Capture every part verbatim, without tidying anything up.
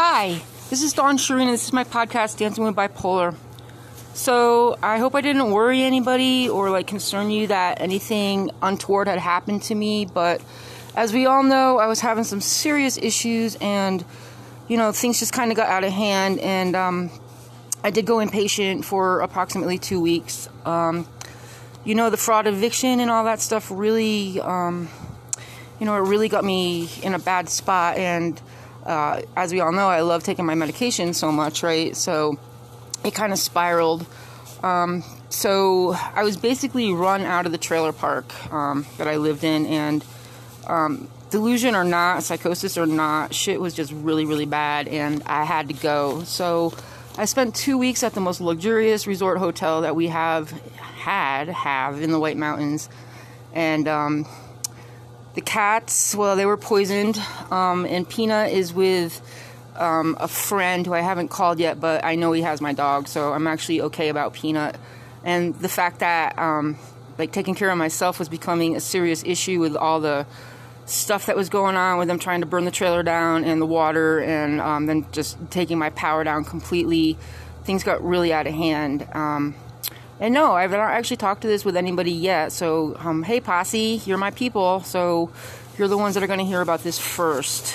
Hi, this is Dawn Shireen, and this is my podcast, Dancing with Bipolar. So, I hope I didn't worry anybody or, like, concern you that anything untoward had happened to me, but as we all know, I was having some serious issues, and, you know, things just kind of got out of hand, and, um, I did go inpatient for approximately two weeks. Um, you know, the fraud eviction and all that stuff really, um, you know, it really got me in a bad spot, and Uh, as we all know, I love taking my medication so much, right? So it kind of spiraled. Um, so I was basically run out of the trailer park um, that I lived in, and um, delusion or not, psychosis or not, shit was just really, really bad, and I had to go. So I spent two weeks at the most luxurious resort hotel that we have had, have in the White Mountains, and um, the cats, well, they were poisoned, um, and Peanut is with um, a friend who I haven't called yet, but I know he has my dog, so I'm actually okay about Peanut. And the fact that, um, like, taking care of myself was becoming a serious issue with all the stuff that was going on with them trying to burn the trailer down and the water, and um, then just taking my power down completely. Things got really out of hand. Um, And no, I've not actually talked to this with anybody yet. So, um, hey, posse, you're my people. So, you're the ones that are going to hear about this first.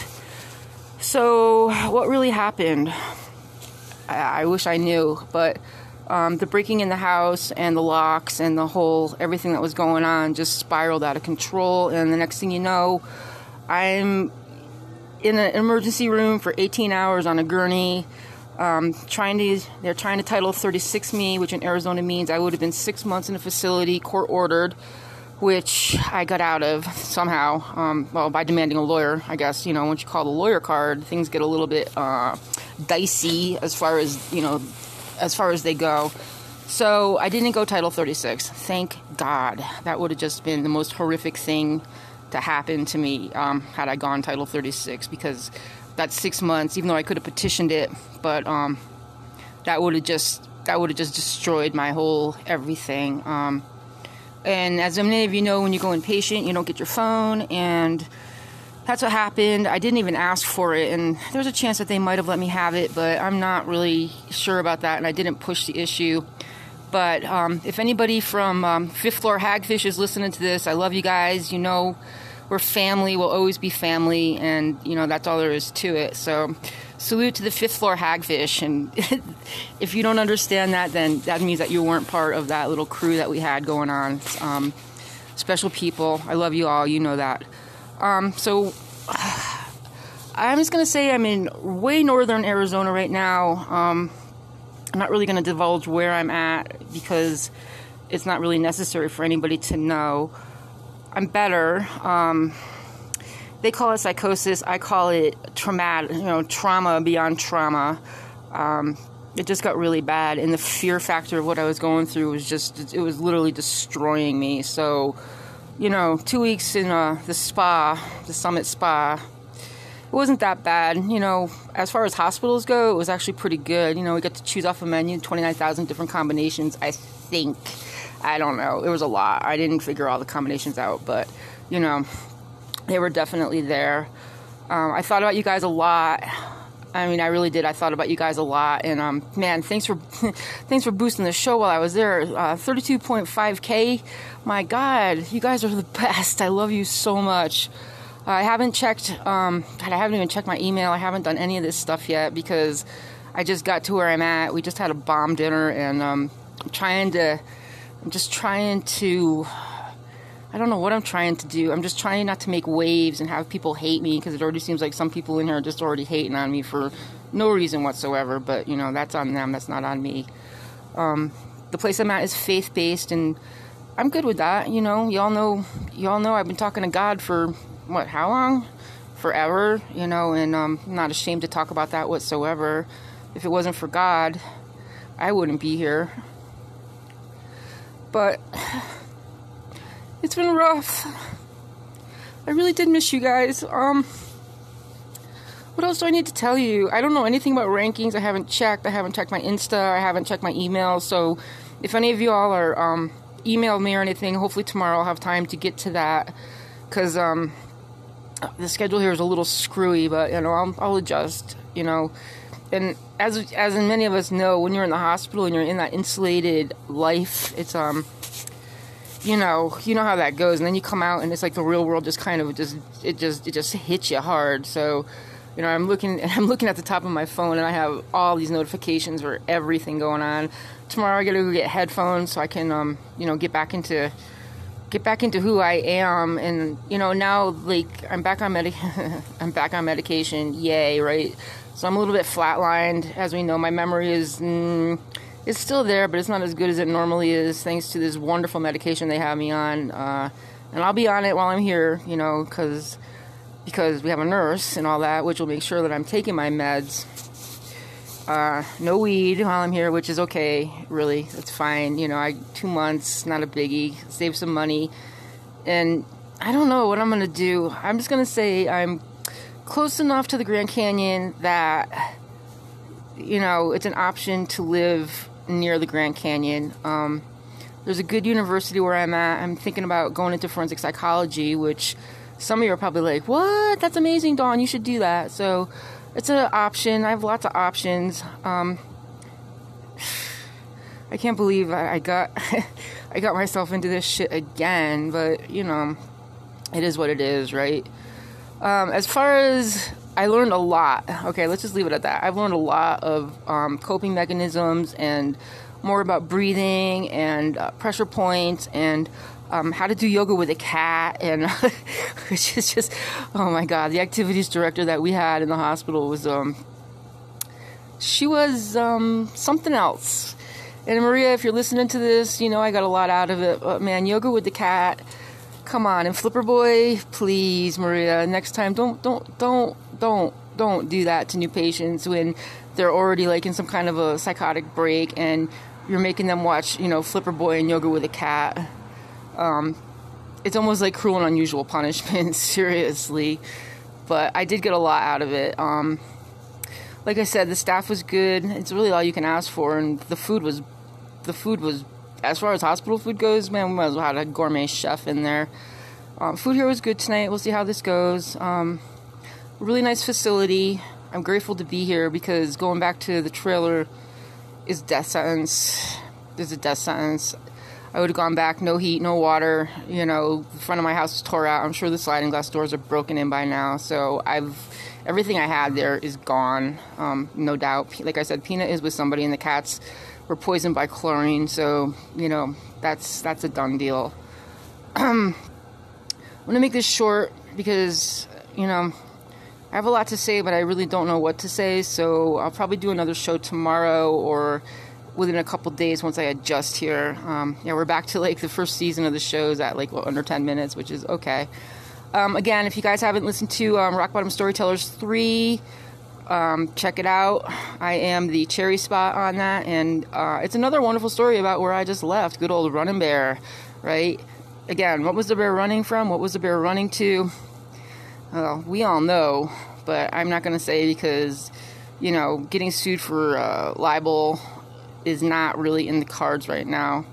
So, what really happened? I, I wish I knew. But um, the breaking in the house and the locks and the whole, everything that was going on just spiraled out of control. And the next thing you know, I'm in an emergency room for eighteen hours on a gurney. Um, trying to, they're trying to Title thirty-six me, which in Arizona means I would have been six months in a facility, court ordered, which I got out of somehow, um, well, by demanding a lawyer, I guess. You know, once you call the lawyer card, things get a little bit, uh, dicey as far as, you know, as far as they go. So, I didn't go Title thirty-six. Thank God. That would have just been the most horrific thing to happen to me, um, had I gone Title thirty-six, because that's six months, even though I could have petitioned it, but um, that would have just that would have just destroyed my whole everything. Um, and as many of you know, when you go inpatient, you don't get your phone, and that's what happened. I didn't even ask for it, and there's a chance that they might have let me have it, but I'm not really sure about that, and I didn't push the issue. But um, if anybody from um, Fifth Floor Hagfish is listening to this, I love you guys. You know, we're family, we'll always be family, and, you know, that's all there is to it. So, salute to the Fifth Floor Hagfish, and if you don't understand that, then that means that you weren't part of that little crew that we had going on. Um, special people, I love you all, you know that. Um, so, I'm just going to say I'm in way northern Arizona right now. Um, I'm not really going to divulge where I'm at, because it's not really necessary for anybody to know. I'm better. Um, they call it psychosis. I call it traumatic, you know, trauma beyond trauma. Um, it just got really bad, and the fear factor of what I was going through was just, it was literally destroying me. So, you know, two weeks in uh, the spa, the Summit Spa, it wasn't that bad. You know, as far as hospitals go, it was actually pretty good. You know, we got to choose off a menu, twenty-nine thousand different combinations, I think. I don't know. It was a lot. I didn't figure all the combinations out, but, you know, they were definitely there. Um, I thought about you guys a lot. I mean, I really did. I thought about you guys a lot. And, um, man, thanks for thanks for boosting the show while I was there. Uh, thirty-two point five K. My God, you guys are the best. I love you so much. I haven't checked, um, God, I haven't even checked my email. I haven't done any of this stuff yet, because I just got to where I'm at. We just had a bomb dinner, and um, I'm trying to... I'm just trying to, I don't know what I'm trying to do. I'm just trying not to make waves and have people hate me, because it already seems like some people in here are just already hating on me for no reason whatsoever. But, you know, that's on them. That's not on me. Um, the place I'm at is faith-based, and I'm good with that. You know, y'all know, y'all know I've been talking to God for, what, how long? Forever, you know, and um, I'm not ashamed to talk about that whatsoever. If it wasn't for God, I wouldn't be here. But it's been rough. I really did miss you guys. Um, what else do I need to tell you? I don't know anything about rankings. I haven't checked. I haven't checked my Insta. I haven't checked my email. So if any of you all are um, email me or anything, hopefully tomorrow I'll have time to get to that. Because um, the schedule here is a little screwy, but, you know, I'll, I'll adjust, you know. And as as many of us know, when you're in the hospital and you're in that insulated life, it's, um, you know, you know how that goes. And then you come out and it's like the real world just kind of just, it just, it just hits you hard. So, you know, I'm looking, I'm looking at the top of my phone and I have all these notifications for everything going on. Tomorrow I gotta go get headphones so I can, um, you know, get back into, get back into who I am. And, you know, now, like, I'm back on medic, I'm back on medication. Yay, right? So I'm a little bit flatlined. As we know, my memory is, mm, it's still there, but it's not as good as it normally is, thanks to this wonderful medication they have me on. Uh, and I'll be on it while I'm here, you know, because because we have a nurse and all that, which will make sure that I'm taking my meds. Uh, no weed while I'm here, which is okay, really. It's fine. You know, I two months, not a biggie. Save some money. And I don't know what I'm going to do. I'm just going to say I'm close enough to the Grand Canyon that, you know, it's an option to live near the Grand Canyon. Um, there's a good university where I'm at. I'm thinking about going into forensic psychology, which some of you are probably like, what? That's amazing, Dawn. You should do that. So it's an option. I have lots of options. Um, I can't believe I, I got I got myself into this shit again, but, you know, it is what it is, right? Um, as far as I learned a lot, okay, let's just leave it at that. I've learned a lot of um, coping mechanisms and more about breathing and uh, pressure points and um, how to do yoga with a cat, and which is just, oh my God, the activities director that we had in the hospital was, um, she was um, something else. And Maria, if you're listening to this, you know I got a lot out of it. But man, yoga with the cat, come on. And Flipper Boy, please, Maria, next time don't don't don't don't don't do that to new patients when they're already like in some kind of a psychotic break and you're making them watch, you know, Flipper Boy and yoga with a cat. Um, it's almost like cruel and unusual punishment, seriously. But I did get a lot out of it. Um, like I said, the staff was good. It's really all you can ask for, and the food was, the food was, as far as hospital food goes, man, we might as well have a gourmet chef in there. Um, food here was good tonight. We'll see how this goes. Um, really nice facility. I'm grateful to be here because going back to the trailer is death sentence. There's a death sentence. I would have gone back, no heat, no water. You know, the front of my house is tore out. I'm sure the sliding glass doors are broken in by now. So I've, everything I had there is gone, um, no doubt. Like I said, Peanut is with somebody, and the cats were poisoned by chlorine. So, you know, that's that's a done deal. Um, I'm going to make this short because, you know, I have a lot to say, but I really don't know what to say. So I'll probably do another show tomorrow or within a couple days once I adjust here. Um, yeah, we're back to like the first season of the shows at like what, under ten minutes, which is okay. Um, again, if you guys haven't listened to um, Rock Bottom Storytellers three, um, check it out. I am the cherry spot on that, and uh, it's another wonderful story about where I just left. Good old Running Bear, right? Again, what was the bear running from? What was the bear running to? Well, we all know, but I'm not going to say because, you know, getting sued for uh, libel is not really in the cards right now.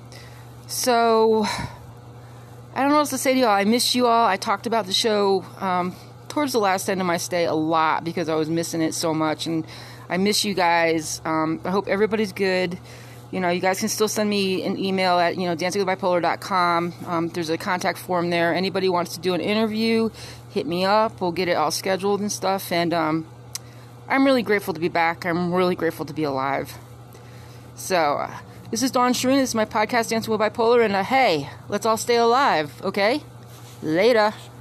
So I don't know what else to say to y'all. I miss you all. I talked about the show um, towards the last end of my stay a lot because I was missing it so much, and I miss you guys. Um, I hope everybody's good. You know, you guys can still send me an email at, you know, dancing with bipolar dot com. Um, there's a contact form there. Anybody wants to do an interview, hit me up. We'll get it all scheduled and stuff. And um, I'm really grateful to be back. I'm really grateful to be alive. So, uh, this is Dawn Shreen. This is my podcast, Dancing with Bipolar. And uh, hey, let's all stay alive, okay? Later.